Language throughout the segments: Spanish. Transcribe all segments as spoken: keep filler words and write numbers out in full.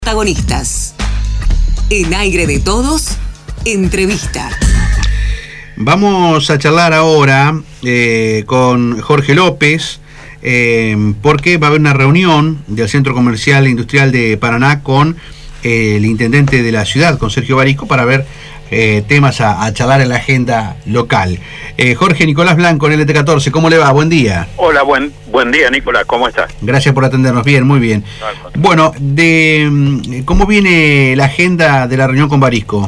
Protagonistas. En Aire de Todos, entrevista. Vamos a charlar ahora eh, con Jorge López, eh, porque va a haber una reunión del Centro Comercial e Industrial de Paraná con eh, el intendente de la ciudad, con Sergio Barico, para ver eh, temas a, a charlar en la agenda local. Eh, Jorge, Nicolás Blanco, en L T catorce, ¿cómo le va? Buen día. Hola, buen buen día, Nicolás, ¿cómo estás? Gracias por atendernos, bien, muy bien. Bueno, de ¿cómo viene la agenda de la reunión con Barico?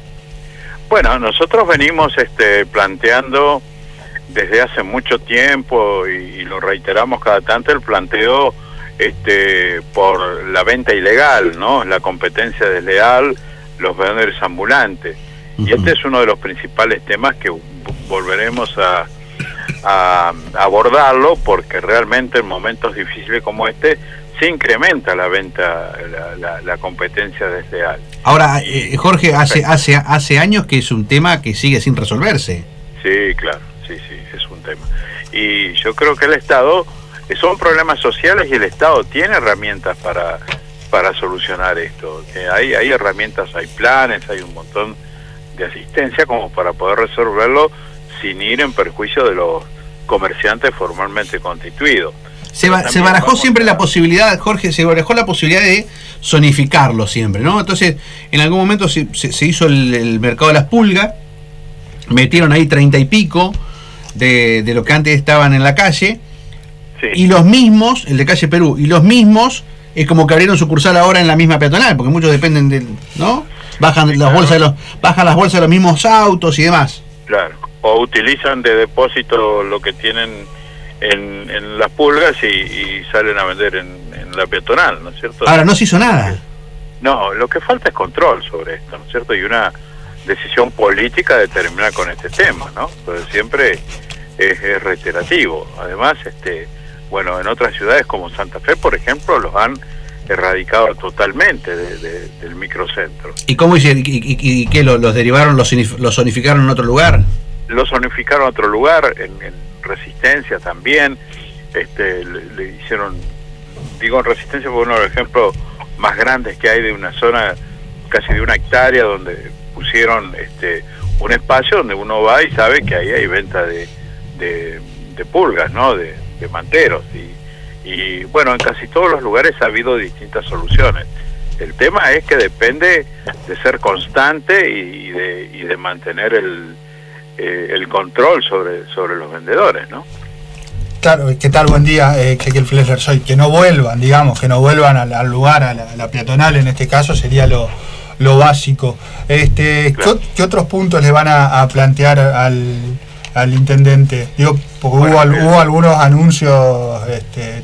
Bueno, nosotros venimos este, planteando desde hace mucho tiempo y, y lo reiteramos cada tanto el planteo este, por la venta ilegal, ¿no? La competencia desleal, los vendedores ambulantes. Uh-huh. Y este es uno de los principales temas que volveremos a, a abordarlo, porque realmente en momentos difíciles como este se incrementa la venta, la, la, la competencia desleal. Ahora, eh, Jorge, hace hace hace años que es un tema que sigue sin resolverse. Sí, claro, sí, sí, es un tema. Y yo creo que el Estado, son problemas sociales y el Estado tiene herramientas para para solucionar esto. Hay, hay herramientas, hay planes, hay un montón de asistencia como para poder resolverlo sin ir en perjuicio de los comerciantes formalmente constituidos. Se, ba se barajó siempre a... la posibilidad, Jorge, se barajó la posibilidad de zonificarlo siempre, ¿no? Entonces, en algún momento se, se, se hizo el, el mercado de las pulgas, metieron ahí treinta y pico de, de lo que antes estaban en la calle, sí. Y los mismos, el de calle Perú, y los mismos, es como que abrieron sucursal ahora en la misma peatonal, porque muchos dependen del, ¿no? Bajan sí, las claro. bolsas de los, bajan las bolsas de los mismos autos y demás. Claro, o utilizan de depósito lo que tienen En, en las pulgas y, y salen a vender en, en la peatonal, ¿no es cierto? Ahora, no se hizo nada. No, lo que falta es control sobre esto, ¿no es cierto? Y una decisión política de terminar con este tema, ¿no? Porque siempre es, es reiterativo. Además, este, bueno, en otras ciudades como Santa Fe, por ejemplo, los han erradicado totalmente de, de, del microcentro. ¿Y cómo hicieron? ¿Y, y, y qué? ¿Los, los derivaron, los, los zonificaron en otro lugar? Los zonificaron en otro lugar, en, en Resistencia también, este, le, le hicieron, digo en Resistencia porque uno de los ejemplos más grandes que hay de una zona casi de una hectárea donde pusieron este un espacio donde uno va y sabe que ahí hay venta de, de, de pulgas, ¿no? De, de manteros y, y bueno, en casi todos los lugares ha habido distintas soluciones. El tema es que depende de ser constante y de, y de mantener el Eh, el control sobre sobre los vendedores, ¿no? Claro, ¿qué tal? Buen día, eh, Ezequiel Flesler soy. Que no vuelvan, digamos, que no vuelvan al, al lugar, a la, a la peatonal en este caso sería lo, lo básico. Este, claro. ¿qué, ¿Qué otros puntos le van a, a plantear al, al intendente? Digo, porque bueno, hubo, eh, hubo algunos anuncios este,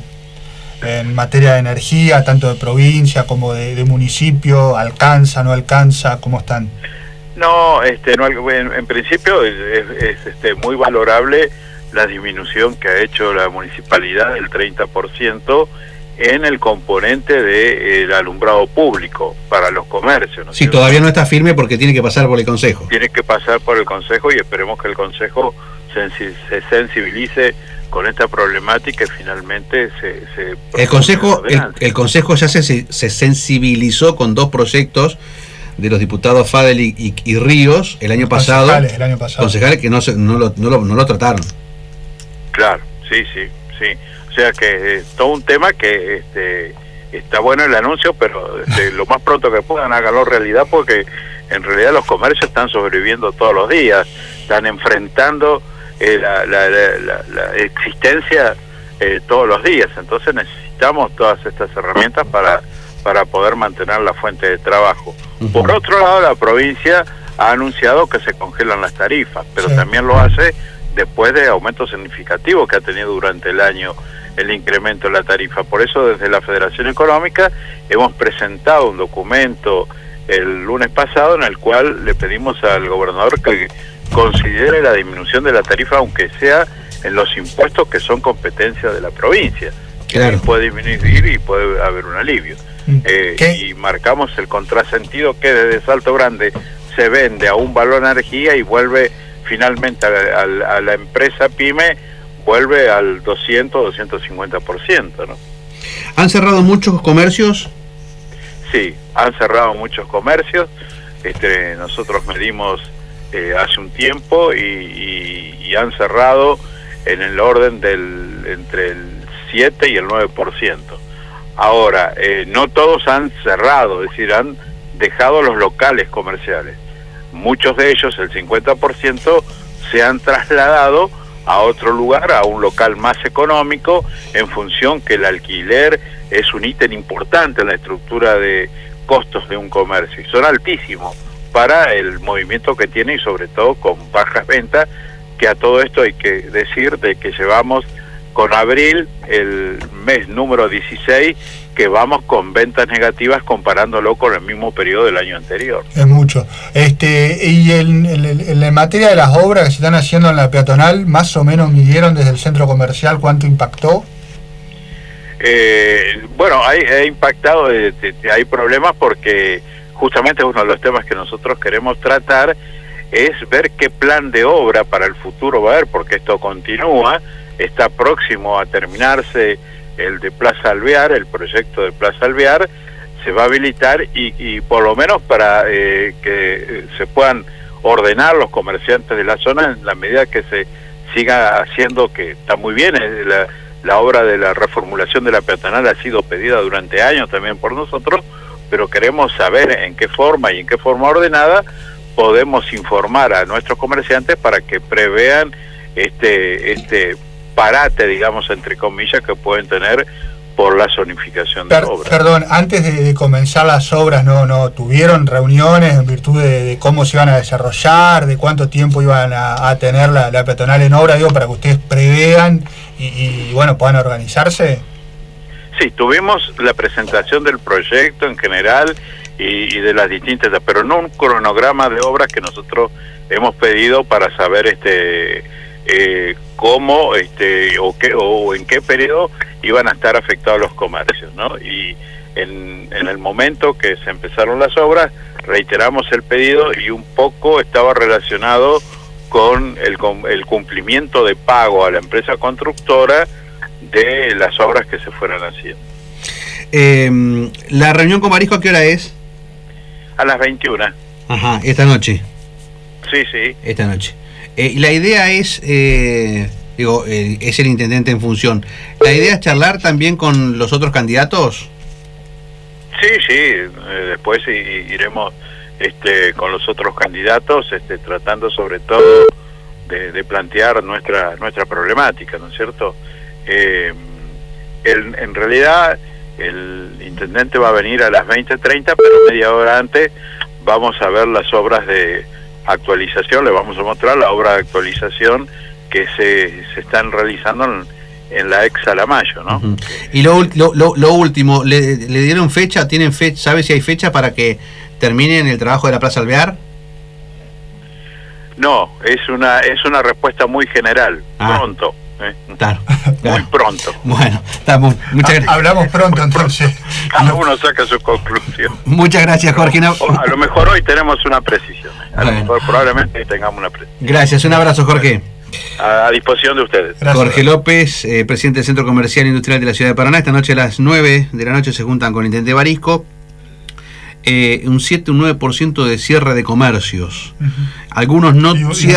en materia de energía, tanto de provincia como de, de municipio, ¿alcanza, no alcanza? ¿Cómo están? No, este, no, en, en principio es, es este, muy valorable la disminución que ha hecho la municipalidad del treinta por ciento en el componente del alumbrado público para los comercios, ¿no? Sí, todavía no está firme porque tiene que pasar por el Consejo. Tiene que pasar por el Consejo y esperemos que el Consejo se, se sensibilice con esta problemática y finalmente se... se el Consejo el, el Consejo ya se, se sensibilizó con dos proyectos de los diputados Fadel y, y, y Ríos el año pasado, concejales, el año pasado. concejales que no, se, no, lo, no, lo, no lo trataron. Claro, sí, sí, sí. O sea que es todo un tema que este, está bueno el anuncio, pero este, lo más pronto que puedan háganlo realidad, porque en realidad los comercios están sobreviviendo todos los días, están enfrentando eh, la, la, la, la, la existencia eh, todos los días, entonces necesitamos todas estas herramientas para para poder mantener la fuente de trabajo. Uh-huh. Por otro lado, la provincia ha anunciado que se congelan las tarifas, pero sí, también lo hace después de aumentos significativos que ha tenido durante el año el incremento de la tarifa. Por eso, desde la Federación Económica hemos presentado un documento el lunes pasado en el cual le pedimos al gobernador que considere la disminución de la tarifa, aunque sea en los impuestos que son competencia de la provincia. Claro. Puede disminuir y puede haber un alivio. Eh, y marcamos el contrasentido que desde Salto Grande se vende a un valor de energía y vuelve finalmente a, a, a la empresa PYME, vuelve al doscientos, doscientos cincuenta por ciento, ¿no? ¿Han cerrado muchos comercios? sí, han cerrado muchos comercios. Este, nosotros medimos eh, hace un tiempo y, y, y han cerrado en el orden del entre el siete y el nueve por ciento. Ahora, eh, no todos han cerrado, es decir, han dejado los locales comerciales. Muchos de ellos, el cincuenta por ciento, se han trasladado a otro lugar, a un local más económico, en función que el alquiler es un ítem importante en la estructura de costos de un comercio, y son altísimos para el movimiento que tiene, y sobre todo con bajas ventas, que a todo esto hay que decir de que llevamos con abril, el mes número dieciséis, que vamos con ventas negativas comparándolo con el mismo periodo del año anterior. Es mucho. Este, y en, en, en la materia de las obras que se están haciendo en la peatonal, más o menos midieron desde el centro comercial cuánto impactó. Eh, bueno, hay, ha impactado, eh, hay problemas porque justamente uno de los temas que nosotros queremos tratar es ver qué plan de obra para el futuro va a haber, porque esto continúa. Está próximo a terminarse el de Plaza Alvear, el proyecto de Plaza Alvear, se va a habilitar y, y por lo menos para eh, que se puedan ordenar los comerciantes de la zona en la medida que se siga haciendo, que está muy bien, la, la obra de la reformulación de la peatonal ha sido pedida durante años también por nosotros, pero queremos saber en qué forma y en qué forma ordenada podemos informar a nuestros comerciantes para que prevean este este parate, digamos, entre comillas, que pueden tener por la zonificación de per, obras. Perdón, antes de, de comenzar las obras, ¿no no tuvieron reuniones en virtud de, de cómo se iban a desarrollar, de cuánto tiempo iban a, a tener la, la peatonal en obra, digo, para que ustedes prevean y, y, bueno, puedan organizarse? Sí, tuvimos la presentación del proyecto en general y, y de las distintas, pero no un cronograma de obras que nosotros hemos pedido para saber este eh, cómo este o qué o en qué periodo iban a estar afectados los comercios, ¿no? Y en, en el momento que se empezaron las obras reiteramos el pedido y un poco estaba relacionado con el, con el cumplimiento de pago a la empresa constructora de las obras que se fueran haciendo. Eh, ¿La reunión con Marisco a qué hora es? A las veintiuna. Ajá, esta noche. Sí, sí. Esta noche. Eh, y la idea es, eh, digo, eh, es el intendente en función. ¿La idea es charlar también con los otros candidatos? Sí, sí. Eh, después i, iremos este, con los otros candidatos, este, tratando sobre todo de, de plantear nuestra nuestra problemática, ¿no es cierto? Eh, el, en realidad el intendente va a venir a las veinte treinta, pero media hora antes vamos a ver las obras de actualización, le vamos a mostrar la obra de actualización que se, se están realizando en, en la ex Alamayo, ¿no? Uh-huh. Y lo, lo, lo, lo último, ¿le, ¿le dieron fecha? ¿Tienen fecha? ¿Sabe si hay fecha para que terminen el trabajo de la Plaza Alvear? No, es una es una respuesta muy general, ah. pronto. ¿eh? Claro, claro. Muy pronto. Bueno, estamos, muchas gracias. Hablamos pronto entonces. Cada uno saca su conclusión. Muchas gracias, Jorge. No... A lo mejor hoy tenemos una precisión. A bueno. lo mejor probablemente tengamos una precisión. Gracias, un abrazo, Jorge. A, a disposición de ustedes. Gracias. Jorge López, eh, presidente del Centro Comercial e Industrial de la Ciudad de Paraná. Esta noche a las nueve de la noche se juntan con el intendente Barisco. Eh, un siete, un nueve por ciento de cierre de comercios. Uh-huh. Algunos no cierran.